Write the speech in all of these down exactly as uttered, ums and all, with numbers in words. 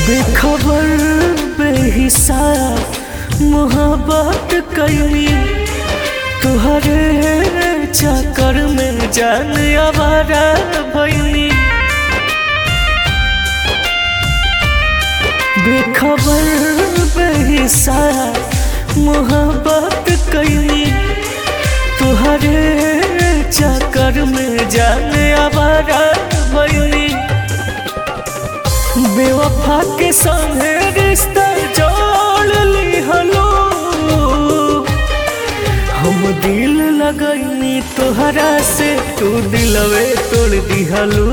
बेखबर बेहिसाब मोहब्बत कैली तुहरे चक्कर में जान आवारा भैली। बेखबर बेहिसाब मोहब्बत कैली तुहरे चक्कर में जान आवारा भैली। बेवफा के संगे रिश्ता जोड़ ली हलो, हम दिल लगैनी तोहरा से तू दिलवे तोड़ दिहलू।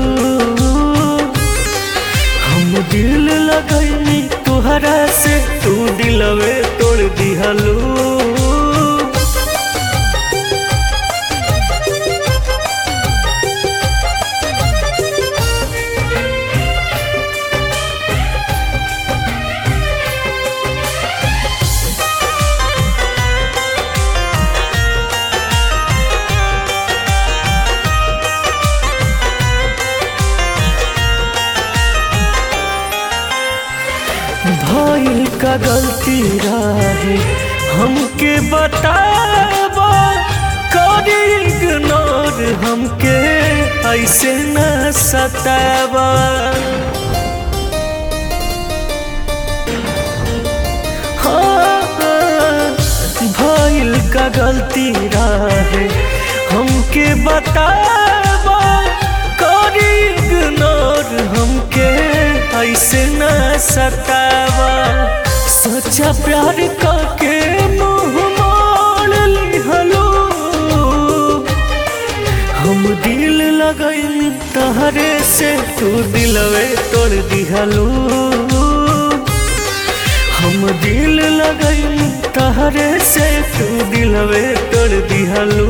हम दिल लगैनी तोहरा से तू दिलवे तोड़ दिहलू। भइल का गलती रहे हमके बतावा, करी इग्नोर हमके ऐसे न सतावा। हाँ, भइल का गलती रहे हमके बतावा, करी इग्नोर हमके ऐसे न सतावा। सच्चा प्यार करके मुँह मोड़ लिहलो, हम दिल लगैनी तहरे से तू दिलवे तोड़ दिहलो। हम दिल लगैनी तहरे से तू दिलवे तोड़ दिहलो।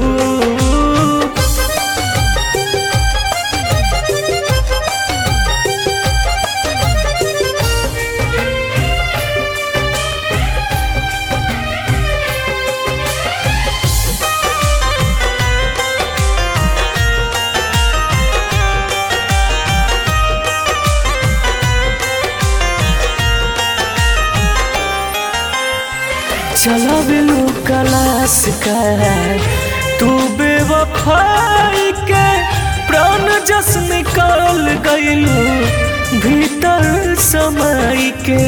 चला बिलू कलास का तू बेवफाई के प्राण जस निकाल गईलू भीतर समय के।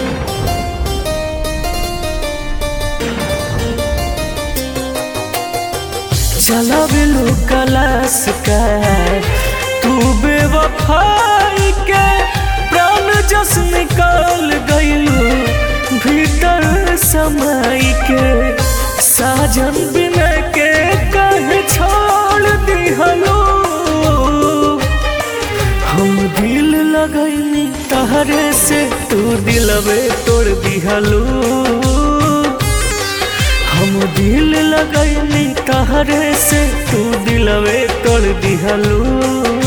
चला बिलू कलास का तू बेवफाई के प्राण जस निकाल गईलू भीतर समय के। साजन बिना के कहे छोड़ दिहलो, हम दिल लगैनी तहरे से तू दिलवे तोड़ दिहलो। हम दिल लगैनी तहरे से तू दिलवे तोड़ दिहलो।